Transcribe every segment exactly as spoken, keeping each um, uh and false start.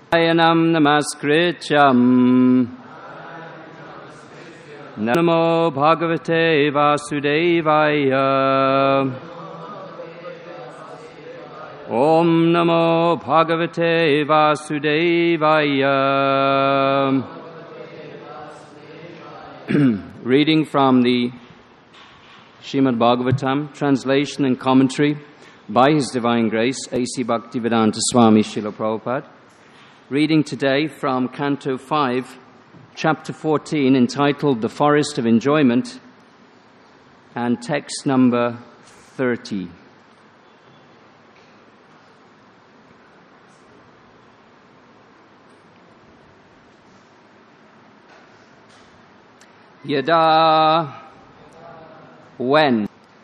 Ayanam namaskrityam Namo Bhagavate Vasudevaya Om Namo Bhagavate Vasudevaya. Reading from the Srimad Bhagavatam, translation and commentary by His Divine Grace, A C Bhaktivedanta Swami Srila Prabhupada. Reading today from Canto five, Chapter fourteen, entitled The Forest of Enjoyment, and text number thirty. Yada, when.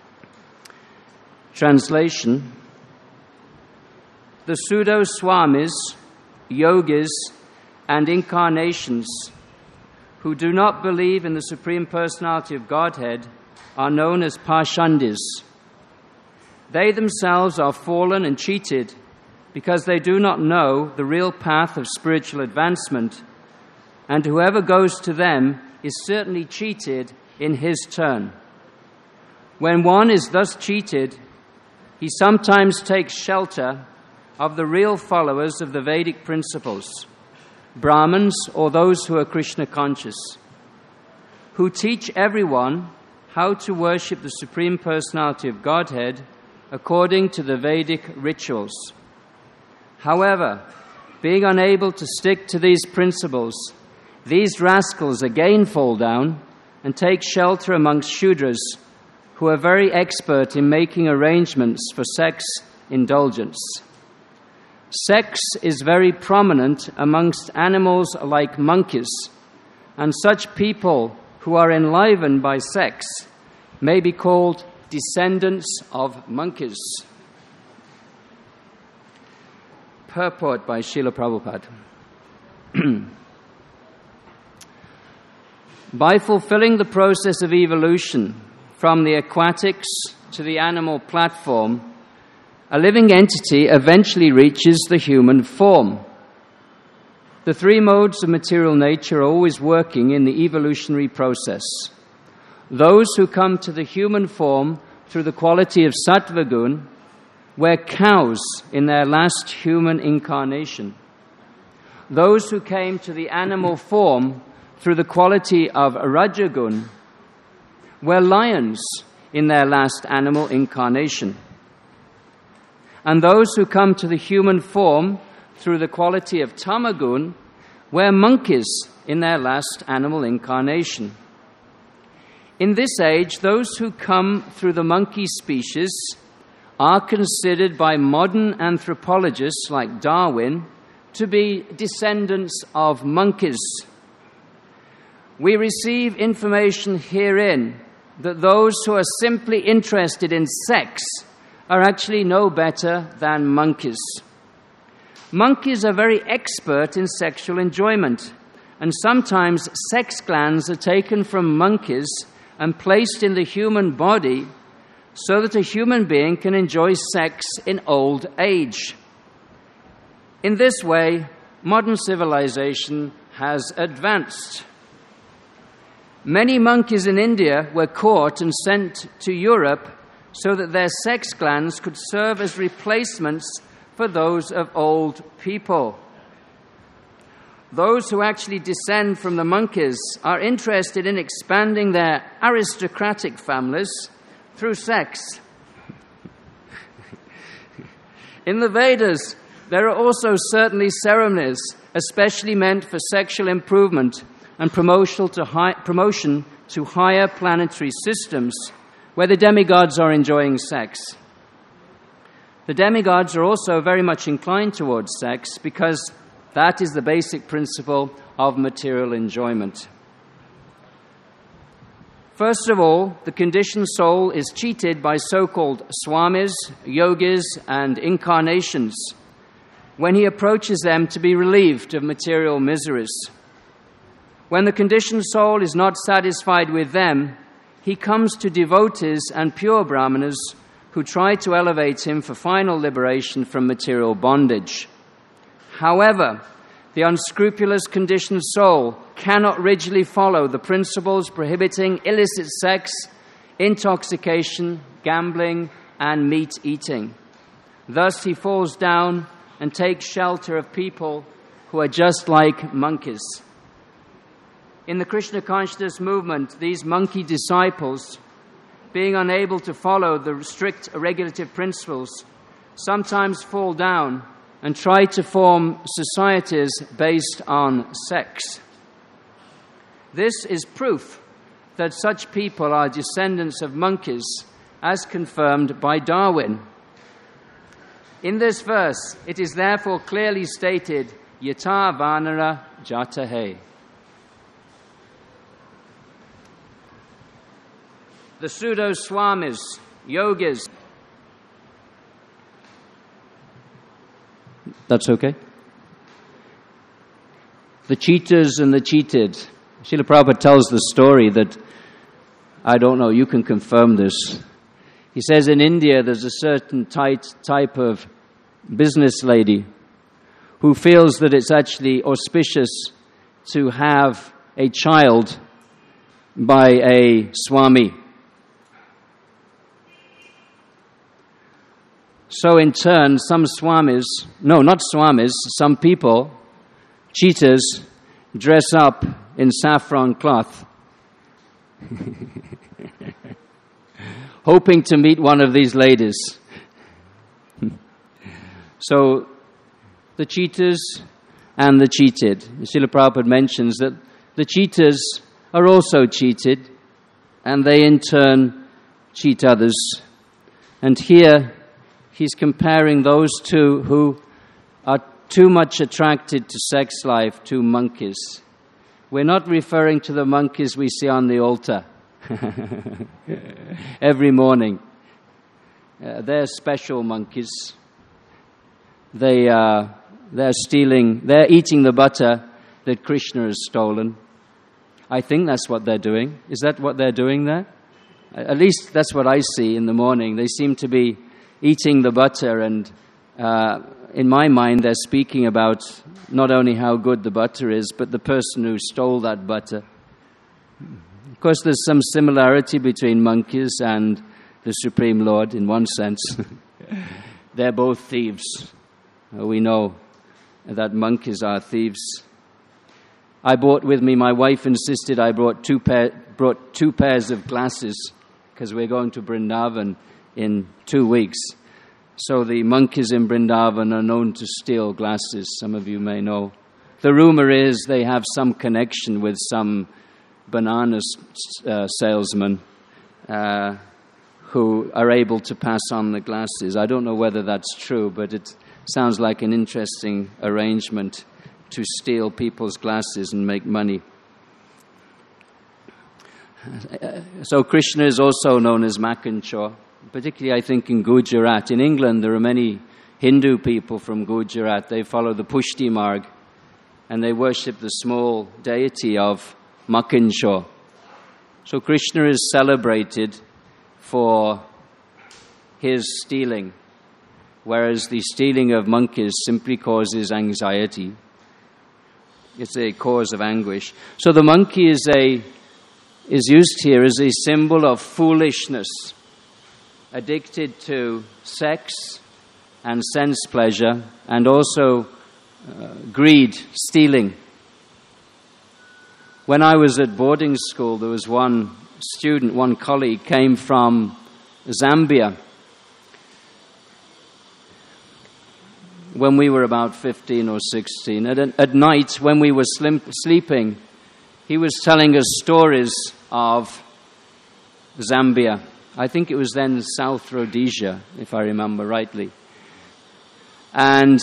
Translation: the pseudo-swamis, yogis, and incarnations who do not believe in the Supreme Personality of Godhead are known as Pashandis. They themselves are fallen and cheated because they do not know the real path of spiritual advancement, and whoever goes to them is certainly cheated in his turn. When one is thus cheated, he sometimes takes shelter of the real followers of the Vedic principles, Brahmins or those who are Krishna conscious, who teach everyone how to worship the Supreme Personality of Godhead according to the Vedic rituals. However, being unable to stick to these principles, these rascals again fall down and take shelter amongst Shudras, who are very expert in making arrangements for sex indulgence. Sex is very prominent amongst animals like monkeys, and such people who are enlivened by sex may be called descendants of monkeys. Purport by Srila Prabhupada. By fulfilling the process of evolution from the aquatics to the animal platform, a living entity eventually reaches the human form. The three modes of material nature are always working in the evolutionary process. Those who come to the human form through the quality of sattva gun were cows in their last human incarnation. Those who came to the animal form through the quality of rajagun were lions in their last animal incarnation. And those who come to the human form through the quality of tamagun were monkeys in their last animal incarnation. In this age, those who come through the monkey species are considered by modern anthropologists like Darwin to be descendants of monkeys. We receive information herein that those who are simply interested in sex are actually no better than monkeys. Monkeys are very expert in sexual enjoyment, and sometimes sex glands are taken from monkeys and placed in the human body so that a human being can enjoy sex in old age. In this way, modern civilization has advanced. Many monkeys in India were caught and sent to Europe so that their sex glands could serve as replacements for those of old people. Those who actually descend from the monkeys are interested in expanding their aristocratic families through sex. In the Vedas, there are also certainly ceremonies especially meant for sexual improvement and promotion to, high, promotion to higher planetary systems where the demigods are enjoying sex. The demigods are also very much inclined towards sex because that is the basic principle of material enjoyment. First of all, the conditioned soul is cheated by so-called swamis, yogis, and incarnations when he approaches them to be relieved of material miseries. When the conditioned soul is not satisfied with them, he comes to devotees and pure brahmanas who try to elevate him for final liberation from material bondage. However, The unscrupulous conditioned soul cannot rigidly follow the principles prohibiting illicit sex, intoxication, gambling, and meat eating. Thus he falls down and takes shelter of people who are just like monkeys. In the Krishna consciousness movement, these monkey disciples, being unable to follow the strict regulative principles, sometimes fall down and try to form societies based on sex. This is proof that such people are descendants of monkeys, as confirmed by Darwin. In this verse, it is therefore clearly stated, Yata Vanara Jatahe. The pseudo-swamis, yogis. That's okay. The cheaters and the cheated. Srila Prabhupada tells the story that, I don't know, you can confirm this. He says in India there's a certain tight type of business lady who feels that it's actually auspicious to have a child by a swami. So in turn, some swamis, no, not swamis, some people, cheaters, dress up in saffron cloth, hoping to meet one of these ladies. So the cheaters and the cheated. Srila Prabhupada mentions that the cheaters are also cheated, and they in turn cheat others. And here he's comparing those two who are too much attracted to sex life to monkeys. We're not referring to the monkeys we see on the altar every morning. Uh, they're special monkeys. They uh, they're stealing. They're eating the butter that Krishna has stolen. I think that's what they're doing. Is that what they're doing there? At least that's what I see in the morning. They seem to be eating the butter, and uh, in my mind they're speaking about not only how good the butter is, but the person who stole that butter. Of course, there's some similarity between monkeys and the Supreme Lord in one sense. They're both thieves. We know that monkeys are thieves. I brought with me, my wife insisted I brought two, pair, brought two pairs of glasses because we're going to Vrindavan in two weeks. So the monkeys in Vrindavan are known to steal glasses, some of you may know. The rumor is they have some connection with some banana uh, salesman uh, who are able to pass on the glasses. I don't know whether that's true, but it sounds like an interesting arrangement to steal people's glasses and make money. So Krishna is also known as Makanchor, particularly I think in Gujarat. In England there are many Hindu people from Gujarat. They follow the Pushti Marg and they worship the small deity of Makanchor. So Krishna is celebrated for his stealing, whereas the stealing of monkeys simply causes anxiety. It's a cause of anguish. So the monkey is a is used here as a symbol of foolishness, addicted to sex and sense pleasure, and also uh, greed, stealing. When I was at boarding school, there was one student, one colleague, came from Zambia. When we were about fifteen or sixteen, at, at night when we were slim, sleeping, he was telling us stories of Zambia. I think it was then South Rhodesia, if I remember rightly. And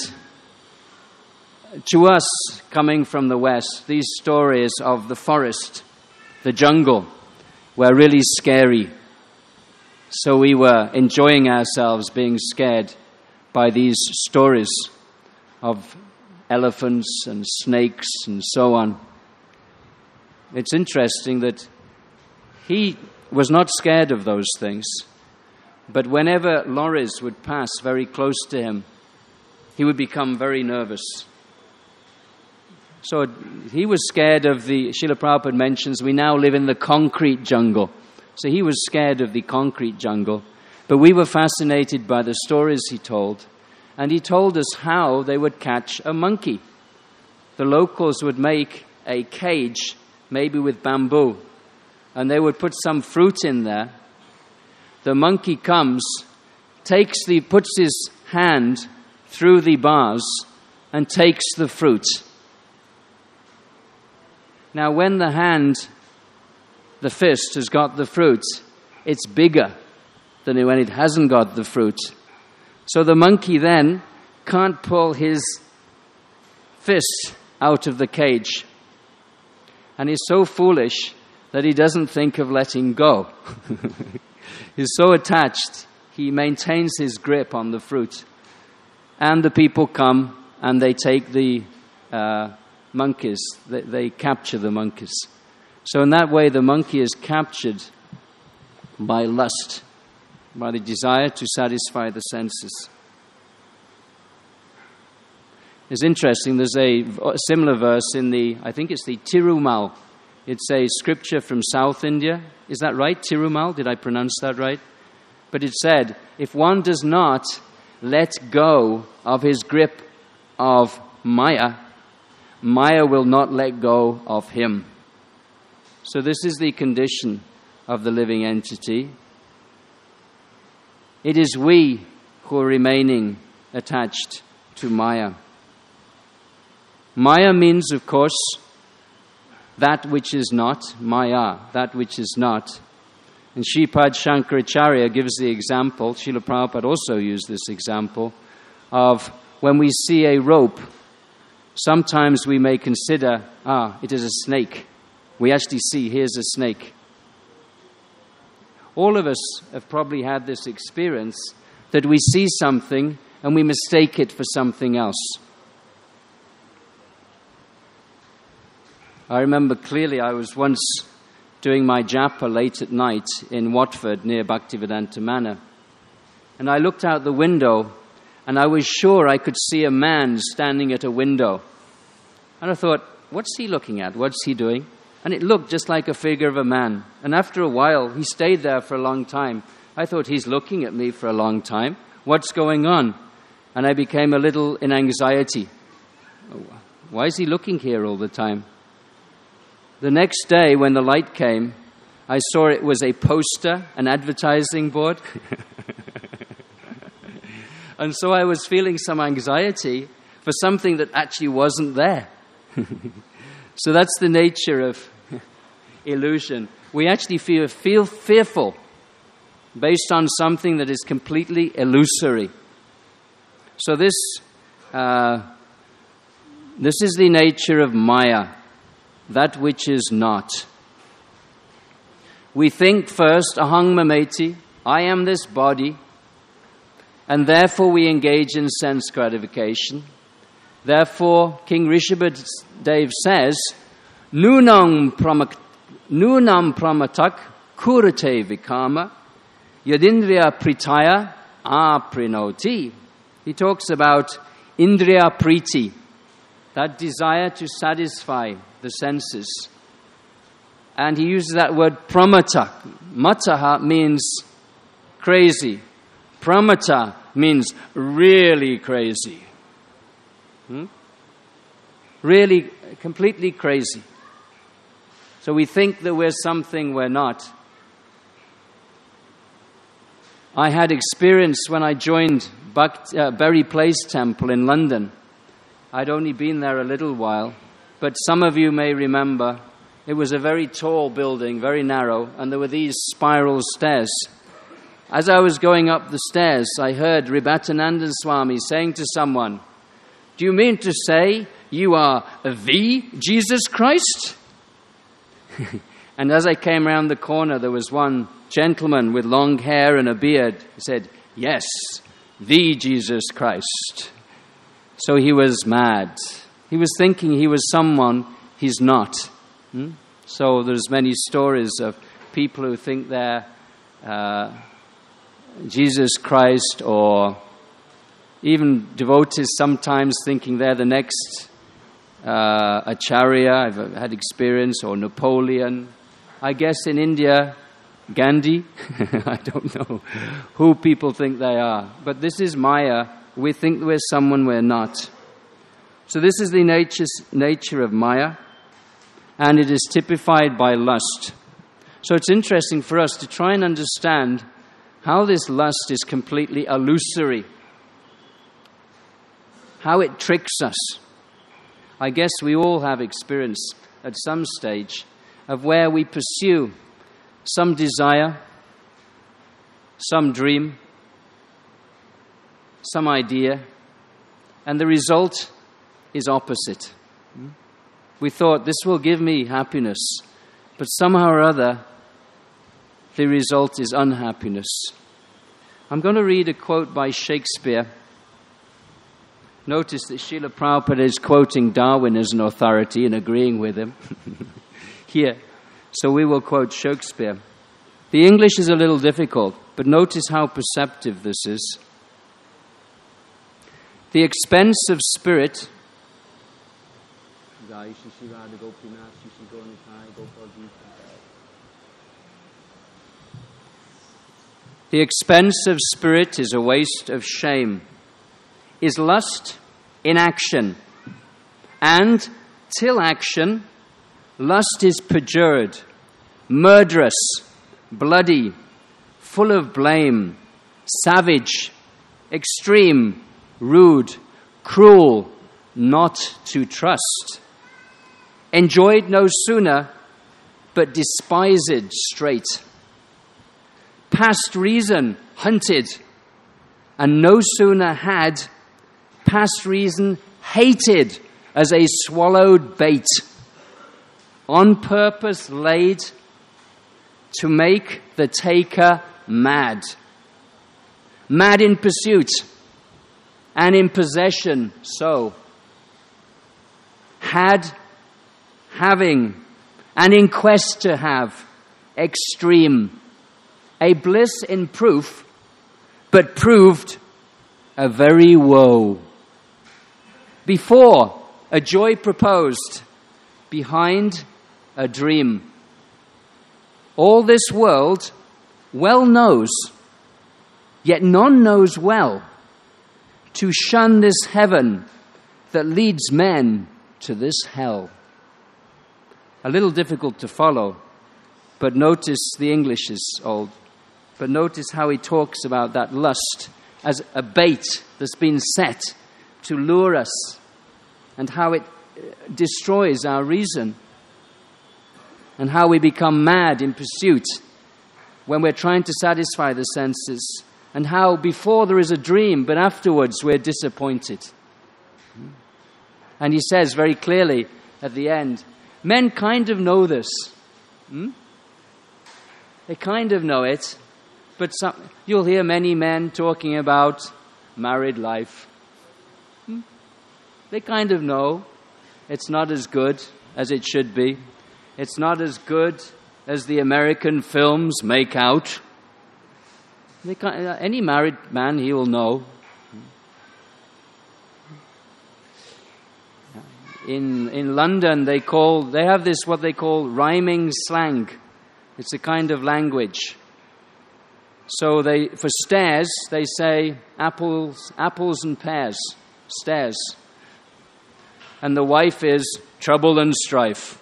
to us, coming from the West, these stories of the forest, the jungle, were really scary. So we were enjoying ourselves being scared by these stories of elephants and snakes and so on. It's interesting that he was not scared of those things, but whenever lorries would pass very close to him, he would become very nervous. So he was scared of the, Srila Prabhupada mentions, we now live in the concrete jungle. So he was scared of the concrete jungle. But we were fascinated by the stories he told. And he told us how they would catch a monkey. The locals would make a cage, maybe with bamboo, and they would put some fruit in there. The monkey comes, takes the, puts his hand through the bars and takes the fruit. Now, when the hand, the fist, has got the fruit, it's bigger than when it hasn't got the fruit. So the monkey then can't pull his fist out of the cage. And he's so foolish that he doesn't think of letting go. He's so attached, he maintains his grip on the fruit. And the people come and they take the uh, monkeys, they, they capture the monkeys. So in that way, the monkey is captured by lust, by the desire to satisfy the senses. It's interesting, there's a similar verse in the, I think it's the Tirumal. It's a scripture from South India. Is that right, Tirumal? Did I pronounce that right? But it said, if one does not let go of his grip of Maya, Maya will not let go of him. So this is the condition of the living entity. It is we who are remaining attached to Maya. Maya means, of course, that which is not, Maya, that which is not. And Sripad Shankaracharya gives the example, Srila Prabhupada also used this example, of when we see a rope, sometimes we may consider, ah, it is a snake. We actually see, here's a snake. All of us have probably had this experience that we see something and we mistake it for something else. I remember clearly I was once doing my japa late at night in Watford near Bhaktivedanta Manor. And I looked out the window and I was sure I could see a man standing at a window. And I thought, what's he looking at? What's he doing? And it looked just like a figure of a man. And after a while, he stayed there for a long time. I thought, he's looking at me for a long time. What's going on? And I became a little in anxiety. Why is he looking here all the time? The next day, when the light came, I saw it was a poster, an advertising board. And so I was feeling some anxiety for something that actually wasn't there. So that's the nature of illusion. We actually feel, feel fearful based on something that is completely illusory. So this, uh, this is the nature of Maya, that which is not. We think first, aham mameti, I am this body, and therefore we engage in sense gratification. Therefore, King Rishabhadev says, Nunam pramak, nunam pramatak kurate vikama yadindriya pritaya aprinoti. He talks about indriya priti, that desire to satisfy the senses. And he uses that word pramata. Mataha means crazy. Pramata means really crazy. Hmm? Really, completely crazy. So we think that we're something we're not. I had experience when I joined Bhakt, uh, Berry Place Temple in London. I'd only been there a little while, but some of you may remember it was a very tall building, very narrow, and there were these spiral stairs. As I was going up the stairs, I heard Ribhatananda Swami saying to someone, do you mean to say you are the Jesus Christ? And as I came around the corner, there was one gentleman with long hair and a beard. He said, yes, the Jesus Christ. So he was mad. He was thinking he was someone he's not. Hmm? So there's many stories of people who think they're uh, Jesus Christ, or even devotees sometimes thinking they're the next uh, Acharya, I've had experience, or Napoleon. I guess in India, Gandhi. I don't know who people think they are. But this is Maya. We think we're someone we're not. So this is the nature, nature of Maya, and it is typified by lust. So it's interesting for us to try and understand how this lust is completely illusory, how it tricks us. I guess we all have experience at some stage of where we pursue some desire, some dream, some idea, and the result is opposite. We thought, this will give me happiness, but somehow or other, the result is unhappiness. I'm going to read a quote by Shakespeare. Notice that Srila Prabhupada is quoting Darwin as an authority and agreeing with him here. So we will quote Shakespeare. The English is a little difficult, but notice how perceptive this is. The expense of spirit The expense of spirit is a waste of shame. Is lust in action? And till action, lust is perjured, murderous, bloody, full of blame, savage, extreme, rude, cruel, not to trust. Enjoyed no sooner, but despised straight. Past reason hunted, and no sooner had, past reason hated as a swallowed bait, on purpose laid to make the taker mad. Mad in pursuit, and in possession so. Had, having, and in quest to have, extreme. A bliss in proof, but proved a very woe. Before, a joy proposed, behind, a dream. All this world well knows, yet none knows well, to shun this heaven that leads men to this hell. A little difficult to follow, but notice the English is old. But notice how he talks about that lust as a bait that's been set to lure us, and how it destroys our reason, and how we become mad in pursuit when we're trying to satisfy the senses, and how before there is a dream, but afterwards we're disappointed. And he says very clearly at the end, men kind of know this. Hmm? They kind of know it. But some, you'll hear many men talking about married life. Hmm? They kind of know it's not as good as it should be. It's not as good as the American films make out. They kind, uh, any married man, he will know. In in London, they call they have this what they call rhyming slang. It's a kind of language. So they, for stairs, they say apples, apples and pears, stairs. And the wife is trouble and strife.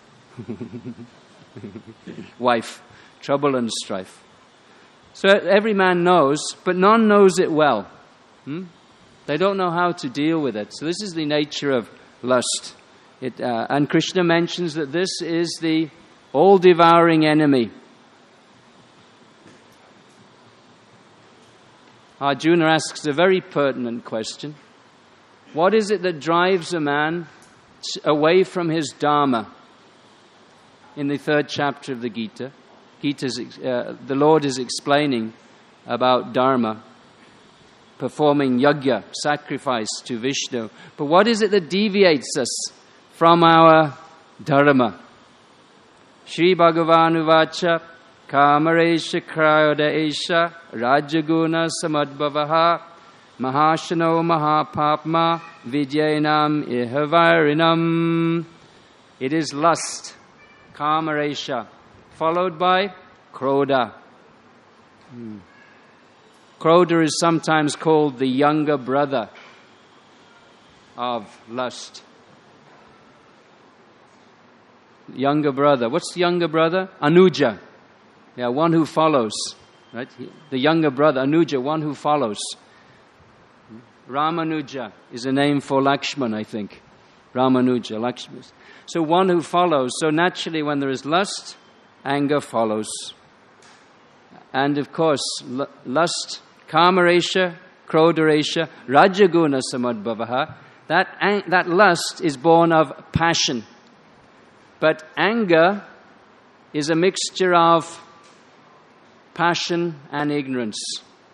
Wife, trouble and strife. So every man knows, but none knows it well. Hmm? They don't know how to deal with it. So this is the nature of lust. It, uh, and Krishna mentions that this is the all-devouring enemy. Arjuna asks a very pertinent question. What is it that drives a man away from his dharma? In the third chapter of the Gita, Gita's, uh, the Lord is explaining about dharma, performing yajna, sacrifice to Vishnu. But what is it that deviates us from our dharma? Shri Bhagavan Uvacha Kamaresha Krayoda Esha Rajaguna Samadbhavaha Mahashano Mahapapma Vidyanam Ihavarinam. It is lust, Kamaresha, followed by Krodha. Hmm. Krodha is sometimes called the younger brother of lust. Younger brother. What's the younger brother? Anuja. Yeah, one who follows. Right? The younger brother, Anuja, one who follows. Ramanuja is a name for Lakshman, I think. Ramanuja, Lakshman. So one who follows. So naturally, when there is lust, anger follows. And of course, l- lust, Kamaresha, Krodharesha, Rajaguna Samadbhavaha, that, ang- that lust is born of passion. But anger is a mixture of passion and ignorance.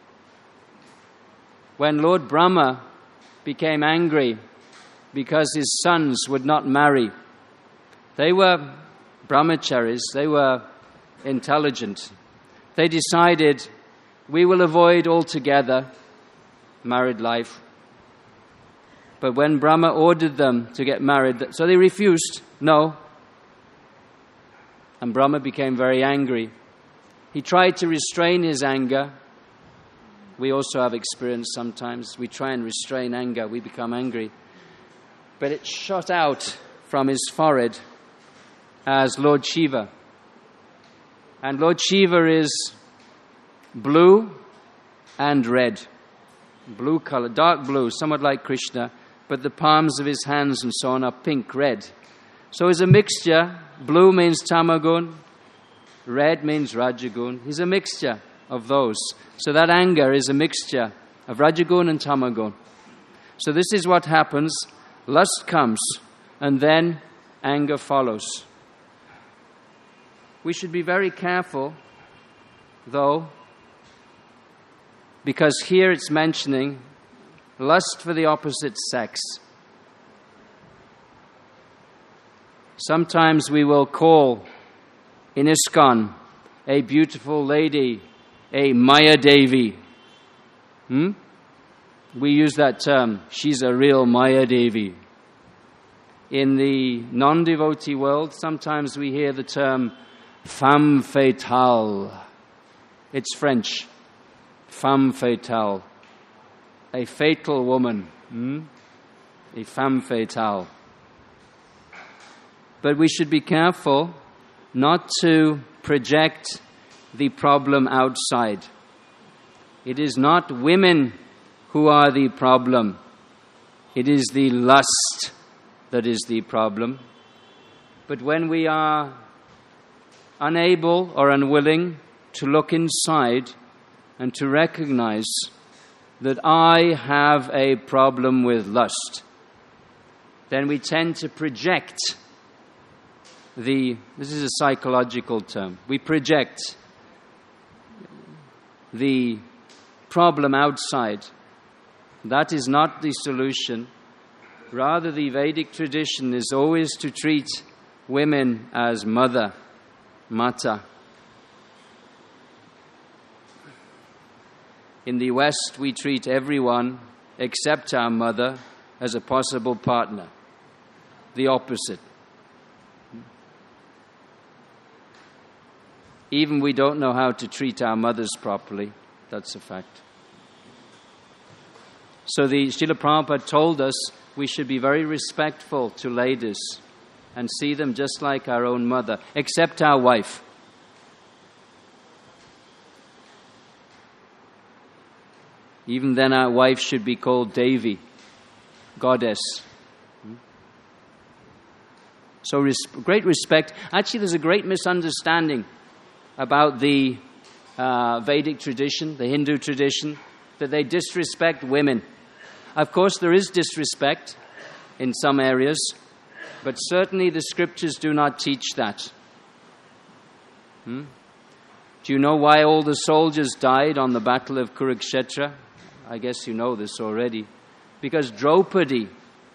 When Lord Brahma became angry because his sons would not marry, they were brahmacharis, they were intelligent. They decided, we will avoid altogether married life. But when Brahma ordered them to get married, so they refused, no. And Brahma became very angry. He tried to restrain his anger. We also have experience sometimes. We try and restrain anger, we become angry. But it shot out from his forehead as Lord Shiva. And Lord Shiva is blue and red. Blue color, dark blue, somewhat like Krishna, but the palms of his hands and so on are pink, red. So it's a mixture. Blue means tamagun, red means rajagun. He's a mixture of those. So that anger is a mixture of rajagun and tamagun. So this is what happens. Lust comes, and then anger follows. We should be very careful, though, because here it's mentioning lust for the opposite sex. Sometimes we will call in ISKCON a beautiful lady a Maya Devi. Hmm? We use that term. She's a real Maya Devi. In the non-devotee world, sometimes we hear the term femme fatale. It's French. Femme fatale. A fatal woman. Hmm? A femme fatale. But we should be careful not to project the problem outside. It is not women who are the problem. It is the lust that is the problem. But when we are unable or unwilling to look inside and to recognize that I have a problem with lust, then we tend to project the, this is a psychological term, we project the problem outside. That is not the solution. Rather, the Vedic tradition is always to treat women as mother, mata. In the West, we treat everyone except our mother as a possible partner. The opposite. Even we don't know how to treat our mothers properly. That's a fact. So the Srila Prabhupada told us we should be very respectful to ladies and see them just like our own mother, except our wife. Even then our wife should be called Devi, goddess. So res- great respect. Actually, there's a great misunderstanding about the uh, Vedic tradition, the Hindu tradition, that they disrespect women. Of course, there is disrespect in some areas, but certainly the scriptures do not teach that. Hmm? Do you know why all the soldiers died on the battle of Kurukshetra? I guess you know this already. Because Draupadi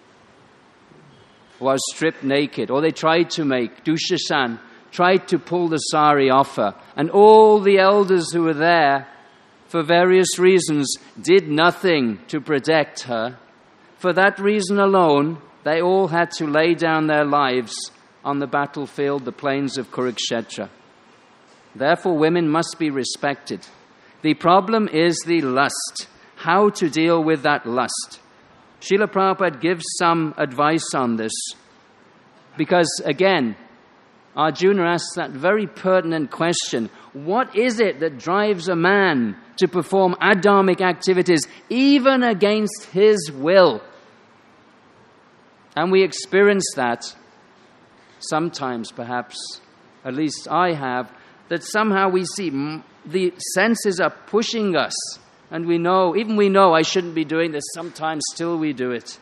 was stripped naked, or they tried to make, Dushasan tried to pull the sari off her, and all the elders who were there for various reasons, did nothing to protect her, for that reason alone, they all had to lay down their lives on the battlefield, the plains of Kurukshetra. Therefore, women must be respected. The problem is the lust, how to deal with that lust. Srila Prabhupada gives some advice on this, because again, Arjuna asks that very pertinent question: what is it that drives a man to perform adharmic activities even against his will? And we experience that sometimes, perhaps, at least I have, that somehow we see the senses are pushing us, and we know, even we know I shouldn't be doing this, sometimes still we do it.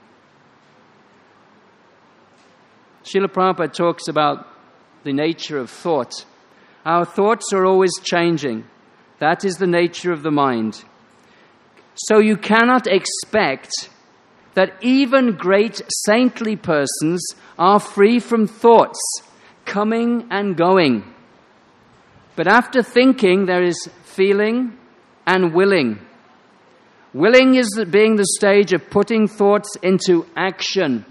Srila Prabhupada talks about the nature of thought. Our thoughts are always changing. That is the nature of the mind. So you cannot expect that even great saintly persons are free from thoughts, coming and going. But after thinking, there is feeling and willing. Willing is the, being the stage of putting thoughts into action.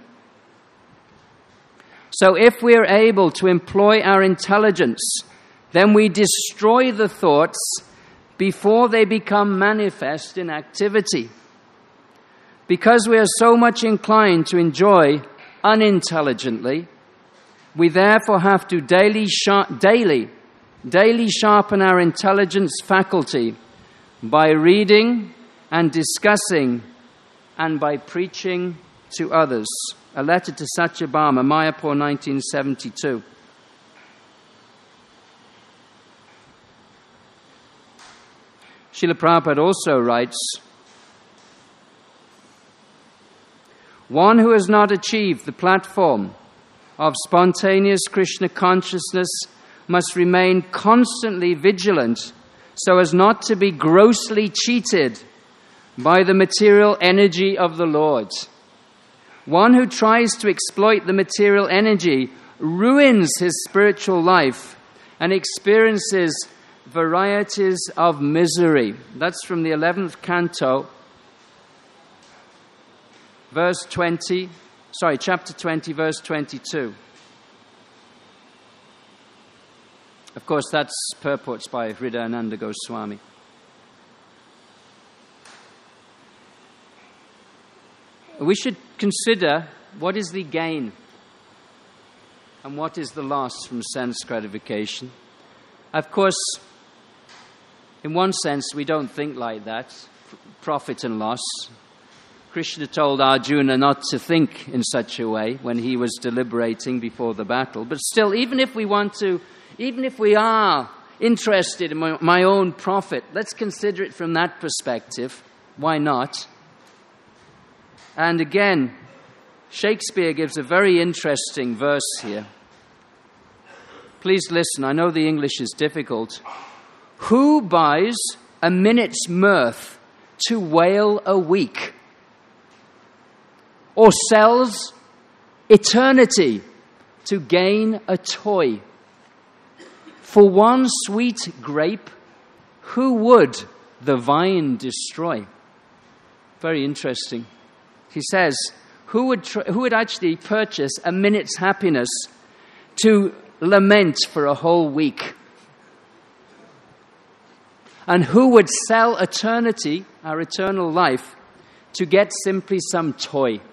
So if we are able to employ our intelligence, then we destroy the thoughts before they become manifest in activity. Because we are so much inclined to enjoy unintelligently, we therefore have to daily, sharp, daily, daily sharpen our intelligence faculty by reading and discussing and by preaching to others. A letter to Satyabhama, Mayapur, nineteen seventy-two. Srila Prabhupada also writes, one who has not achieved the platform of spontaneous Krishna consciousness must remain constantly vigilant so as not to be grossly cheated by the material energy of the Lord. One who tries to exploit the material energy ruins his spiritual life and experiences varieties of misery. That's from the eleventh canto, verse twenty, sorry, chapter twenty, verse twenty-two. Of course, that's purports by Hridayananda Goswami. We should consider what is the gain and what is the loss from sense gratification. Of course, in one sense, we don't think like that, profit and loss. Krishna told Arjuna not to think in such a way when he was deliberating before the battle. But still, even if we want to, even if we are interested in my, my own profit, let's consider it from that perspective. Why not? And again, Shakespeare gives a very interesting verse here. Please listen, I know the English is difficult. Who buys a minute's mirth to wail a week? Or sells eternity to gain a toy? For one sweet grape, who would the vine destroy? Very interesting. He says, who would tr- who would actually purchase a minute's happiness to lament for a whole week? And who would sell eternity, our eternal life, to get simply some toy?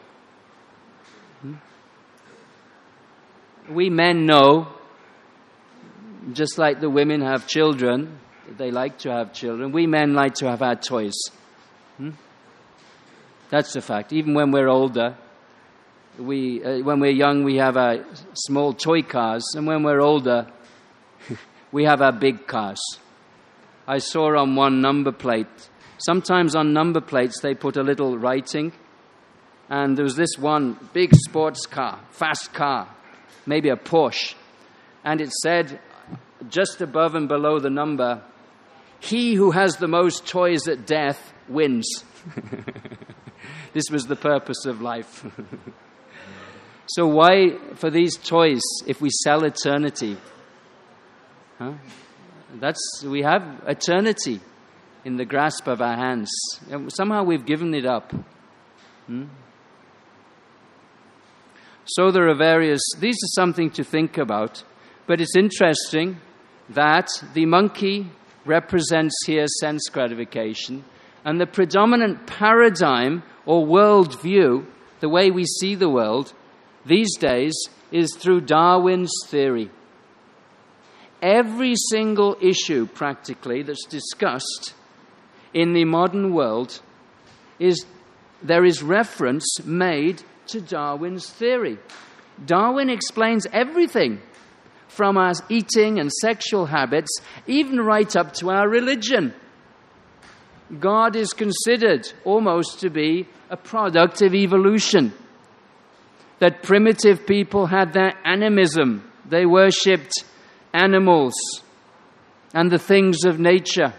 We men know, just like the women have children, they like to have children, we men like to have our toys. Hmm? That's the fact. Even when we're older, we uh, when we're young, we have our small toy cars, and when we're older, we have our big cars. I saw on one number plate, sometimes on number plates they put a little writing, and there was this one big sports car, fast car, maybe a Porsche, and it said just above and below the number, he who has the most toys at death wins. This was the purpose of life. So why for these toys if we sell eternity? Huh? That's, we have eternity. in the grasp of our hands. Somehow we've given it up. Hmm? So there are various, these are something to think about, but it's interesting that the monkey represents here sense gratification, and the predominant paradigm or world view, the way we see the world these days, is through Darwin's theory. Every single issue, practically, that's discussed in the modern world, is there is reference made to Darwin's theory. Darwin explains everything, from our eating and sexual habits, even right up to our religion. God is considered almost to be a product of evolution. That primitive people had their animism. They worshipped animals and the things of nature.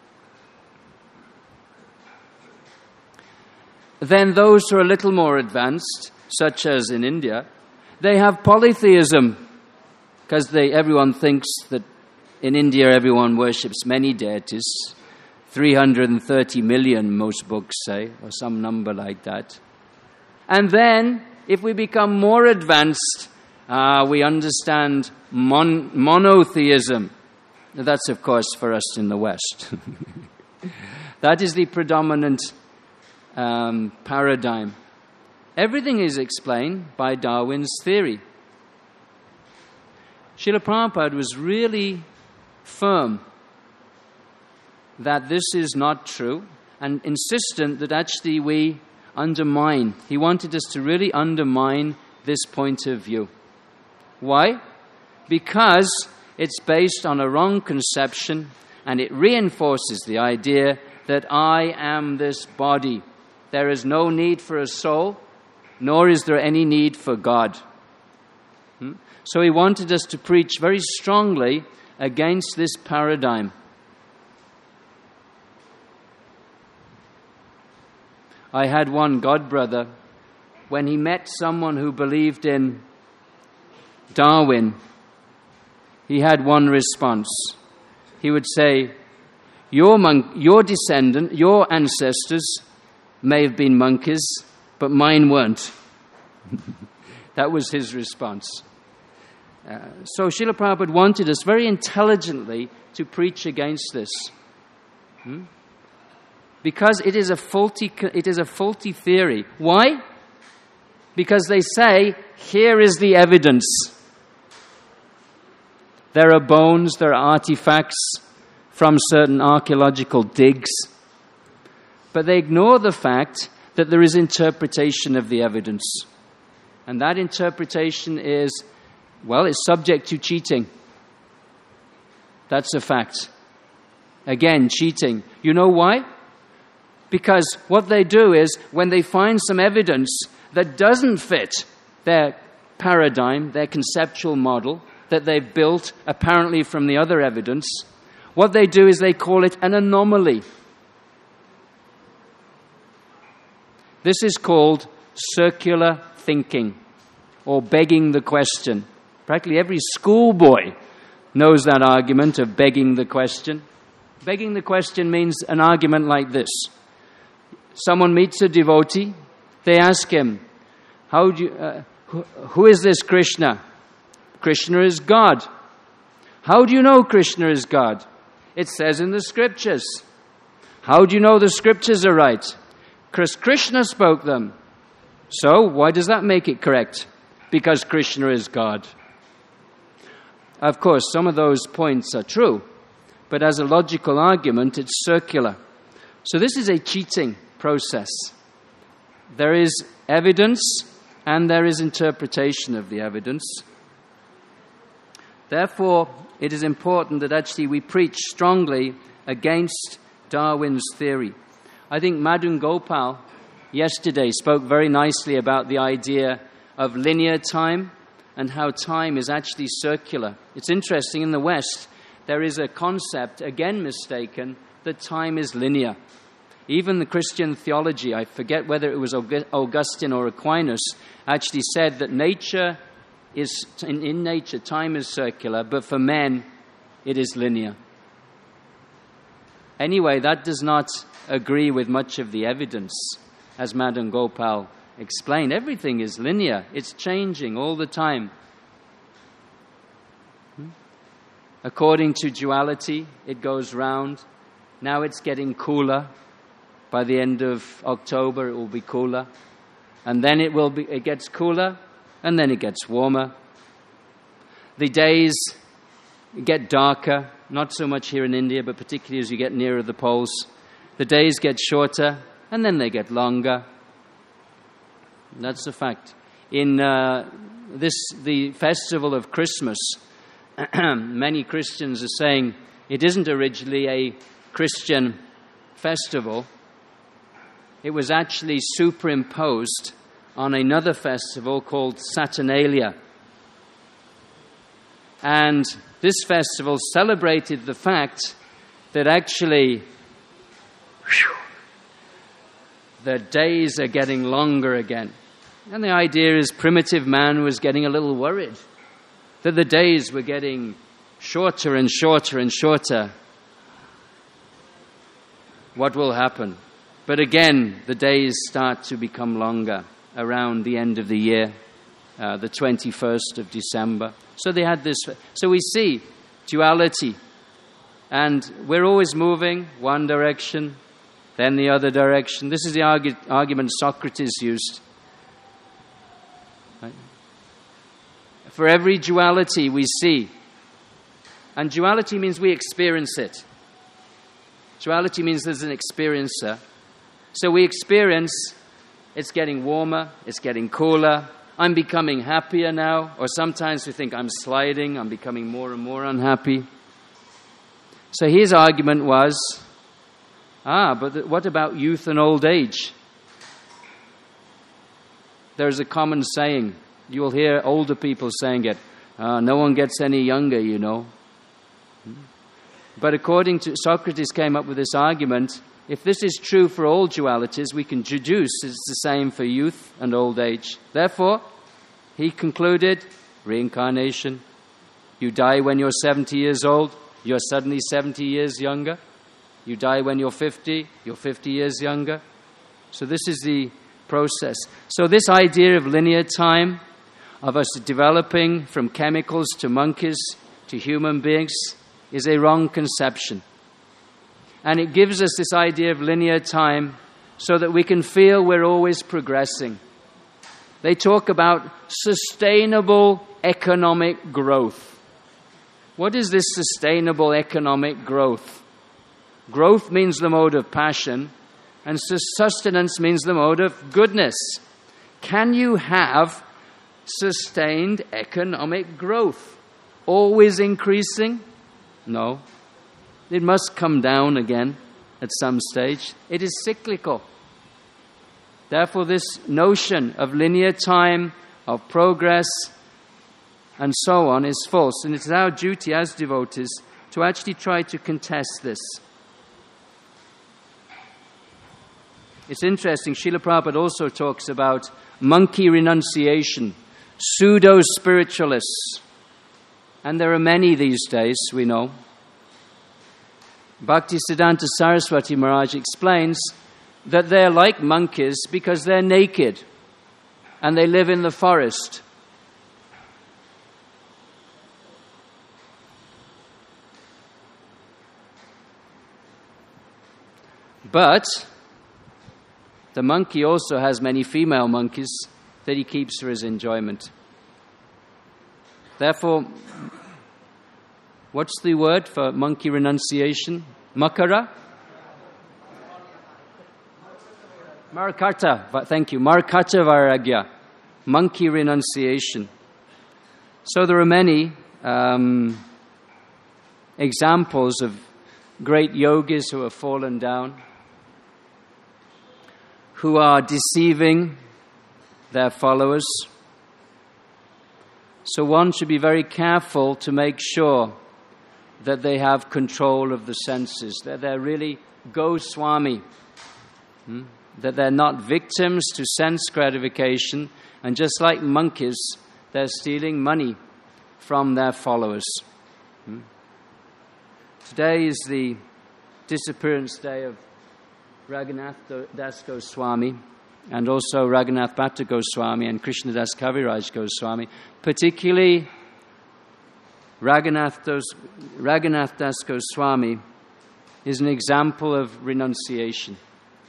Then those who are a little more advanced, such as in India, they have polytheism, because they everyone thinks that in India everyone worships many deities. three hundred thirty million, most books say, or some number like that. And then, if we become more advanced, uh, we understand mon- monotheism. That's, of course, for us in the West. That is the predominant um, paradigm. Everything is explained by Darwin's theory. Srila Prabhupada was really firm that this is not true, and insistent that actually we undermine. He wanted us to really undermine this point of view. Why? Because it's based on a wrong conception, and it reinforces the idea that I am this body. There is no need for a soul, nor is there any need for God. Hmm? So he wanted us to preach very strongly against this paradigm. I had one godbrother, when he met someone who believed in Darwin, he had one response. He would say, your, monk, your descendant, your ancestors may have been monkeys, but mine weren't. That was his response. Uh, so Srila Prabhupada wanted us very intelligently to preach against this. Hmm? Because it is a faulty, it is a faulty theory. Why? Because they say, here is the evidence. There are bones, there are artifacts from certain archaeological digs. But they ignore the fact that there is interpretation of the evidence. And that interpretation is, well, it's subject to cheating. That's a fact. Again, cheating. You know why? Because what they do is, when they find some evidence that doesn't fit their paradigm, their conceptual model, that they've built apparently from the other evidence, what they do is they call it an anomaly. This is called circular thinking, or begging the question. Practically every schoolboy knows that argument of begging the question. Begging the question means an argument like this. Someone meets a devotee, they ask him, "How do you, uh, who, who is this Krishna?" Krishna is God. How do you know Krishna is God? It says in the scriptures. How do you know the scriptures are right? Because Krishna spoke them. So, why does that make it correct? Because Krishna is God. Of course, some of those points are true, but as a logical argument, it's circular. So this is a cheating process. There is evidence and there is interpretation of the evidence. Therefore, it is important that actually we preach strongly against Darwin's theory. I think Madhun Gopal yesterday spoke very nicely about the idea of linear time and how time is actually circular. It's interesting, in the West, there is a concept, again mistaken, that time is linear. Even the Christian theology, I forget whether it was Augustine or Aquinas, actually said that nature is, in, in nature, time is circular, but for men, it is linear. Anyway, that does not agree with much of the evidence, as Madan Gopal explained. Everything is linear. It's changing all the time. According to duality, it goes round. Now it's getting cooler. By the end of October, it will be cooler. And then it will be, it gets cooler, and then it gets warmer. The days get darker, not so much here in India, but particularly as you get nearer the poles. The days get shorter, and then they get longer. That's a fact. In uh, this, the festival of Christmas, many Christians are saying it isn't originally a Christian festival. It was actually superimposed on another festival called Saturnalia. And this festival celebrated the fact that actually whew, the days are getting longer again. And the idea is primitive man was getting a little worried that the days were getting shorter and shorter and shorter. What will happen? But again, the days start to become longer around the end of the year, uh, the twenty-first of December. So they had this. So we see duality. And we're always moving one direction, then the other direction. This is the argu- argument Socrates used. Right? For every duality we see, and duality means we experience it. Duality means there's an experiencer. So we experience it's getting warmer, it's getting cooler, I'm becoming happier now, or sometimes we think I'm sliding, I'm becoming more and more unhappy. So his argument was, ah, but th- what about youth and old age? There's a common saying, you'll hear older people saying it, ah, no one gets any younger, you know. But according to Socrates came up with this argument, if this is true for all dualities, we can deduce it's the same for youth and old age. Therefore, he concluded, reincarnation. You die when you're seventy years old, you're suddenly seventy years younger. You die when you're fifty, you're fifty years younger. So this is the process. So this idea of linear time, of us developing from chemicals to monkeys to human beings, is a wrong conception. And it gives us this idea of linear time so that we can feel we're always progressing. They talk about sustainable economic growth. What is this sustainable economic growth? Growth means the mode of passion, and sustenance means the mode of goodness. Can you have sustained economic growth? Always increasing? No. It must come down again at some stage. It is cyclical. Therefore, this notion of linear time, of progress, and so on is false. And it's our duty as devotees to actually try to contest this. It's interesting, Srila Prabhupada also talks about monkey renunciation, pseudo-spiritualists. And there are many these days, we know. Bhaktisiddhanta Saraswati Maharaj explains that they're like monkeys because they're naked and they live in the forest. But the monkey also has many female monkeys that he keeps for his enjoyment. Therefore, what's the word for monkey renunciation? Makara? Markarta. Thank you. Markarta Vairagya. Monkey renunciation. So there are many um, examples of great yogis who have fallen down, who are deceiving their followers. So one should be very careful to make sure that they have control of the senses, that they're really Goswami, hmm? that they're not victims to sense gratification, and just like monkeys, they're stealing money from their followers. Hmm? Today is the disappearance day of Raghunath Das Goswami, and also Raghunath Bhatta Goswami and Krishnadas Kaviraj Goswami, particularly Raghunath Das, Raghunath Das Goswami is an example of renunciation.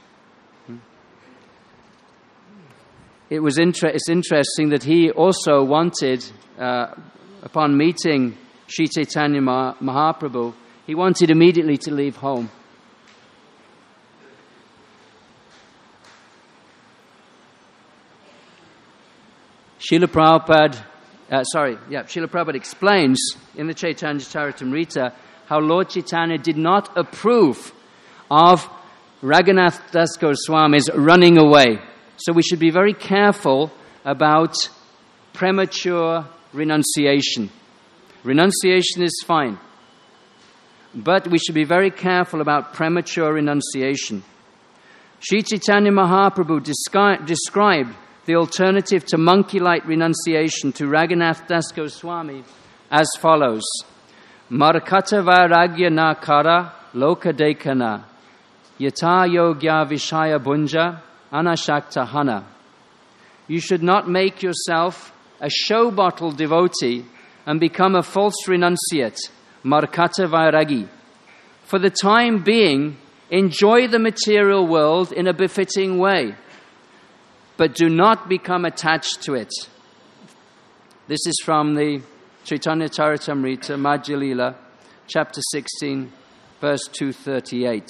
It was inter- it's interesting that he also wanted, uh, upon meeting Sri Chaitanya Mahaprabhu, he wanted immediately to leave home. Srila Prabhupada, uh, sorry, yeah, Srila Prabhupada explains in the Chaitanya Charitamrita how Lord Chaitanya did not approve of Raghunath Das Goswami's running away. So we should be very careful about premature renunciation. Renunciation is fine, but we should be very careful about premature renunciation. Sri Chaitanya Mahaprabhu descri- described the alternative to monkey-like renunciation to Raghunath Das Goswami as follows: Markata vairagya na kara loka dekana yata yogya vishaya bunja anashakta hana. You should not make yourself a show bottle devotee and become a false renunciate, markata vairagi. For the time being, enjoy the material world in a befitting way, but do not become attached to it. This is from the Chaitanya Charitamrita, Madhya Lila, chapter sixteen, verse two thirty-eight.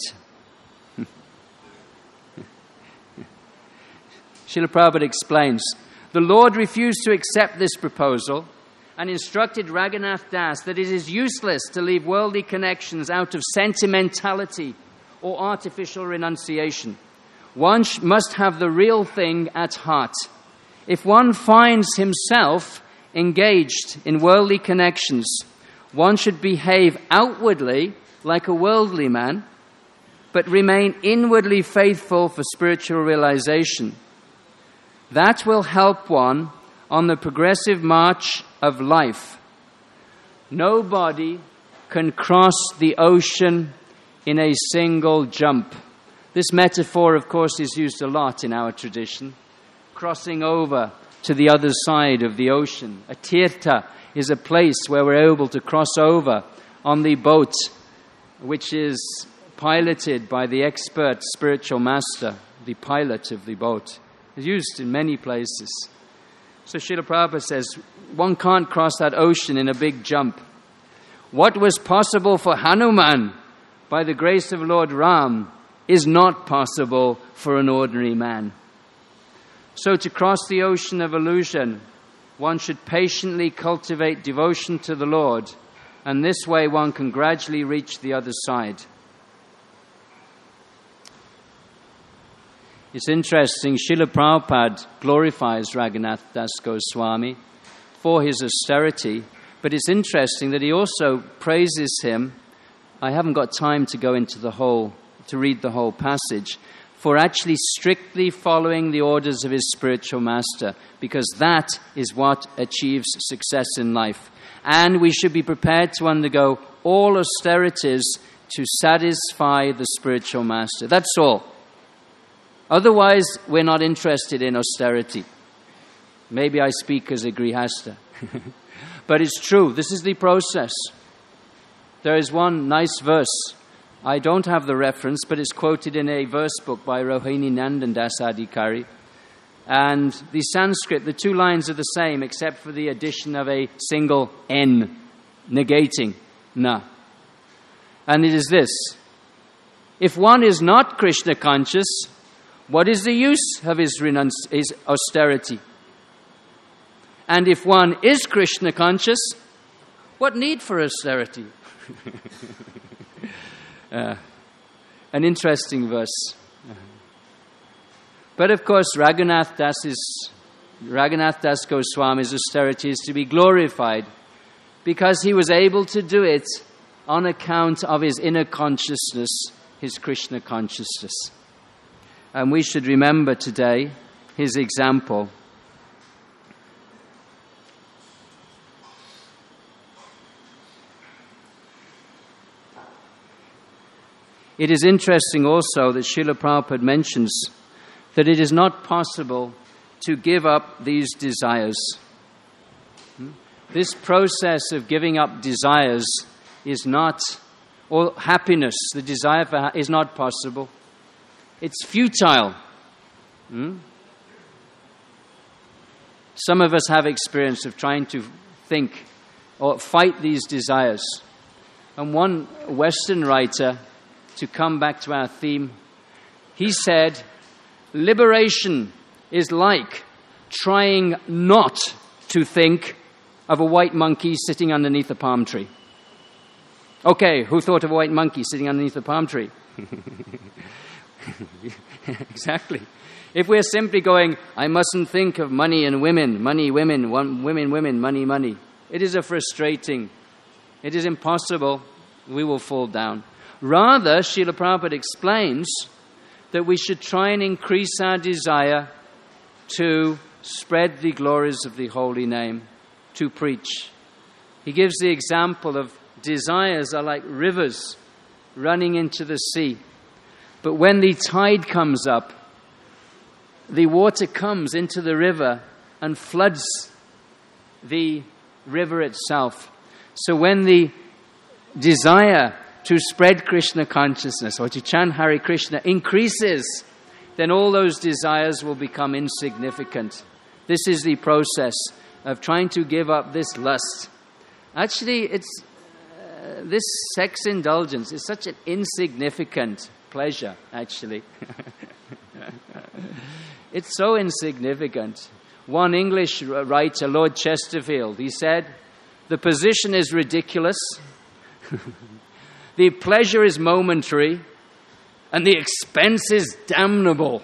Srila Prabhupada explains, the Lord refused to accept this proposal and instructed Raghunath Das that it is useless to leave worldly connections out of sentimentality or artificial renunciation. One sh- must have the real thing at heart. If one finds himself engaged in worldly connections, one should behave outwardly like a worldly man, but remain inwardly faithful for spiritual realization. That will help one on the progressive march of life. Nobody can cross the ocean in a single jump. This metaphor, of course, is used a lot in our tradition. Crossing over to the other side of the ocean. A tirtha is a place where we're able to cross over on the boat, which is piloted by the expert spiritual master, the pilot of the boat. It's used in many places. So Srila Prabhupada says, one can't cross that ocean in a big jump. What was possible for Hanuman by the grace of Lord Ram is not possible for an ordinary man. So to cross the ocean of illusion, one should patiently cultivate devotion to the Lord, and this way one can gradually reach the other side. It's interesting, Srila Prabhupada glorifies Raghunath Das Goswami for his austerity, but it's interesting that he also praises him. I haven't got time to go into the whole, to read the whole passage, for actually strictly following the orders of his spiritual master, because that is what achieves success in life. And we should be prepared to undergo all austerities to satisfy the spiritual master. That's all. Otherwise, we're not interested in austerity. Maybe I speak as a grihasta. But it's true. This is the process. There is one nice verse. I don't have the reference, but it's quoted in a verse book by Rohini Nandan Das Adhikari. And the Sanskrit, the two lines are the same, except for the addition of a single N, negating na. And it is this: if one is not Krishna conscious, what is the use of his, renunci- his austerity? And if one is Krishna conscious, what need for austerity? uh, an interesting verse. But of course, Raghunath Das's, Raghunath Das Goswami's austerity is to be glorified because he was able to do it on account of his inner consciousness, his Krishna consciousness. And we should remember today his example. It is interesting also that Srila Prabhupada mentions that it is not possible to give up these desires. This process of giving up desires is not, or happiness, the desire for ha- is not possible. It's futile. Hmm? Some of us have experience of trying to think or fight these desires. And one Western writer, to come back to our theme, he said, liberation is like trying not to think of a white monkey sitting underneath a palm tree. Okay, who thought of a white monkey sitting underneath a palm tree? Exactly. If we're simply going, I mustn't think of money and women, money, women, one, women, women, money, money, it is a frustrating, it is impossible, we will fall down. Rather, Srila Prabhupada explains that we should try and increase our desire to spread the glories of the holy name, to preach. He gives the example of desires are like rivers running into the sea. But when the tide comes up, the water comes into the river and floods the river itself. So when the desire to spread Krishna consciousness or to chant Hare Krishna increases, then all those desires will become insignificant. This is the process of trying to give up this lust. Actually, it's uh, this sex indulgence is such an insignificant pleasure, actually. It's so insignificant. One English writer, Lord Chesterfield, he said, the position is ridiculous, the pleasure is momentary, and the expense is damnable.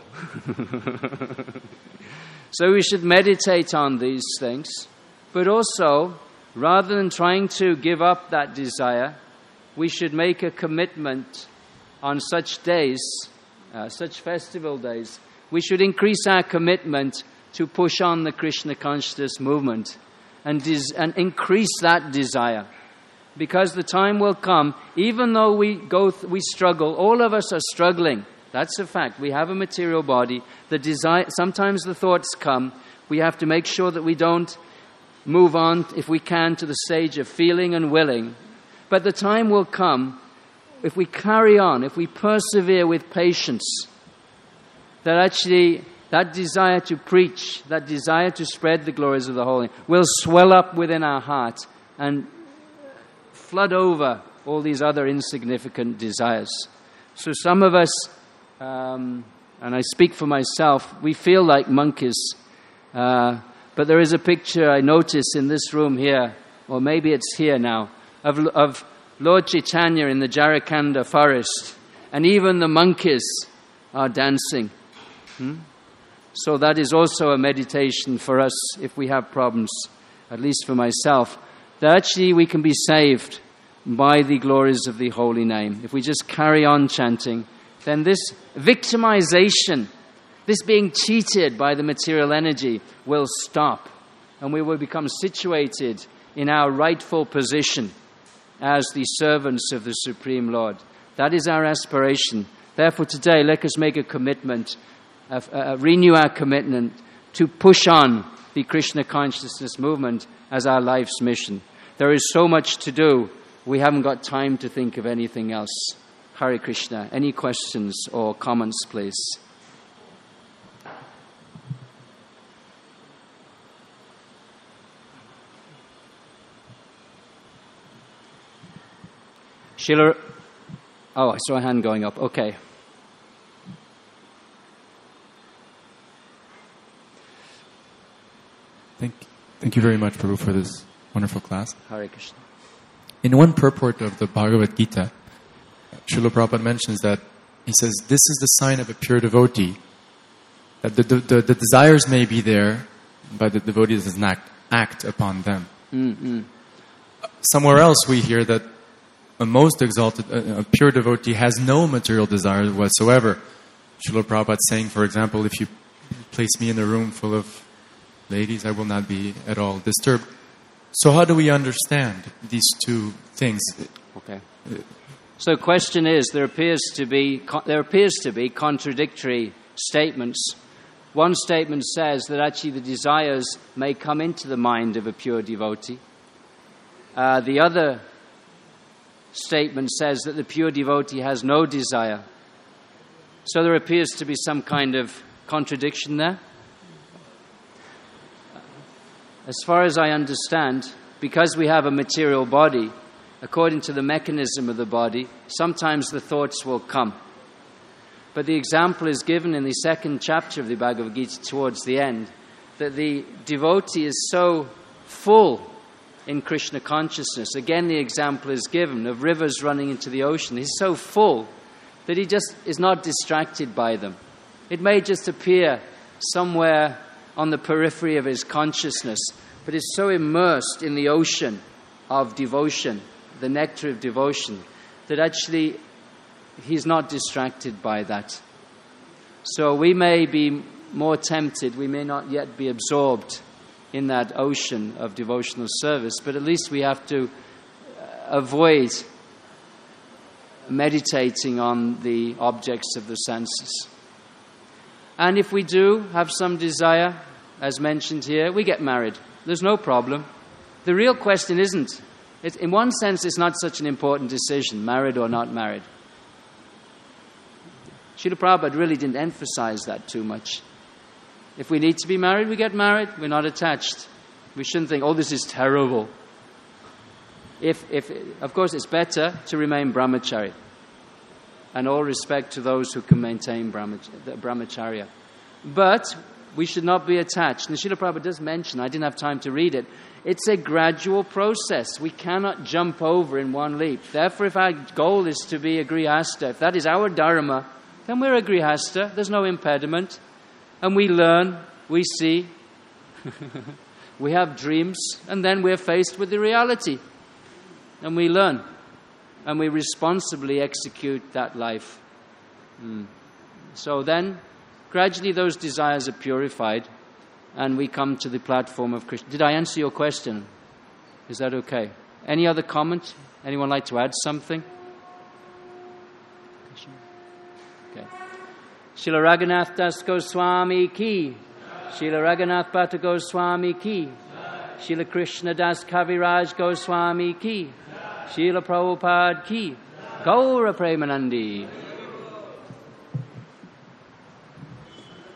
So we should meditate on these things, but also, rather than trying to give up that desire, we should make a commitment on such days, uh, such festival days. We should increase our commitment to push on the Krishna consciousness movement and, des- and increase that desire. Because the time will come, even though we go, th- we struggle, all of us are struggling. That's a fact. We have a material body. The desire, sometimes the thoughts come. We have to make sure that we don't move on, if we can, to the stage of feeling and willing. But the time will come, if we carry on, if we persevere with patience, that actually that desire to preach, that desire to spread the glories of the Holy will swell up within our heart and flood over all these other insignificant desires. So some of us, um, and I speak for myself, we feel like monkeys. Uh, but there is a picture I notice in this room here, or maybe it's here now, of, of Lord Chaitanya in the Jharkhand forest. And even the monkeys are dancing. Hmm? So that is also a meditation for us if we have problems, at least for myself, that actually we can be saved by the glories of the holy name. If we just carry on chanting, then this victimization, this being cheated by the material energy will stop, and we will become situated in our rightful position as the servants of the Supreme Lord. That is our aspiration. Therefore today, let us make a commitment, uh, uh, renew our commitment to push on the Krishna consciousness movement as our life's mission. There is so much to do, we haven't got time to think of anything else. Hare Krishna. Any questions or comments, please? Sheila, oh, I saw a hand going up. Okay. Thank, thank you very much, Prabhu, for this wonderful class. Hare Krishna. In one purport of the Bhagavad Gita, Srila Prabhupada mentions that, he says, this is the sign of a pure devotee, that the, the, the, the desires may be there, but the devotee does not act upon them. Mm-hmm. Somewhere else we hear that a most exalted, a, a pure devotee has no material desires whatsoever. Srila Prabhupada saying, for example, if you place me in a room full of ladies, I will not be at all disturbed. So how do we understand these two things? Okay. So question is, there appears to be there appears to be contradictory statements. One statement says that actually the desires may come into the mind of a pure devotee. Uh, the other statement says that the pure devotee has no desire. So there appears to be some kind of contradiction there. As far as I understand, because we have a material body, according to the mechanism of the body, sometimes the thoughts will come. But the example is given in the second chapter of the Bhagavad Gita towards the end, that the devotee is so full in Krishna consciousness. Again, the example is given of rivers running into the ocean. He's so full that he just is not distracted by them. It may just appear somewhere on the periphery of his consciousness, but is so immersed in the ocean of devotion, the nectar of devotion, that actually he's not distracted by that. So we may be more tempted, we may not yet be absorbed in that ocean of devotional service, but at least we have to avoid meditating on the objects of the senses. And if we do have some desire, as mentioned here, we get married. There's no problem. The real question isn't, it, in one sense, it's not such an important decision, married or not married. Srila Prabhupada really didn't emphasize that too much. If we need to be married, we get married. We're not attached. We shouldn't think, oh, this is terrible. If, if, of course, it's better to remain brahmachari. And all respect to those who can maintain brahmacharya. But we should not be attached. And Srila Prabhupada does mention, I didn't have time to read it, it's a gradual process. We cannot jump over in one leap. Therefore, if our goal is to be a grihasta, if that is our dharma, then we're a grihasta. There's no impediment. And we learn, we see, we have dreams, and then we're faced with the reality. And we learn. And we responsibly execute that life. Mm. So then, gradually those desires are purified, and we come to the platform of Krishna. Did I answer your question? Is that okay? Any other comment? Anyone like to add something? Okay. Srila Raghunath Das Goswami ki. Srila Raghunath Bhatta Goswami ki. Srila Krishna Das Kaviraj Goswami ki. Srila Prabhupada ki. Gaura Premanandi.